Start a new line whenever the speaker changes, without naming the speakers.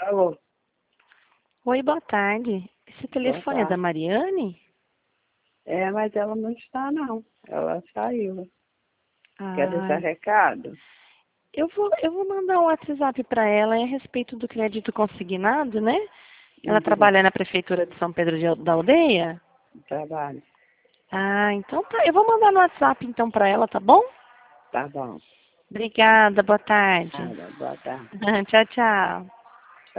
Alô,
Oi, boa tarde. Esse
boa
telefone é da
tarde.
Mariane?
Mas ela não está, não. Ela saiu. Quer deixar
Ah,
recado?
eu vou mandar um WhatsApp para ela a respeito do crédito consignado, né? Ela
Uhum.
trabalha na prefeitura de São Pedro da Aldeia?
Trabalho.
Ah, então tá. Eu vou mandar no WhatsApp então para ela, tá bom?
Tá bom.
Obrigada, boa tarde.
Nada, boa tarde.
Tchau, tchau.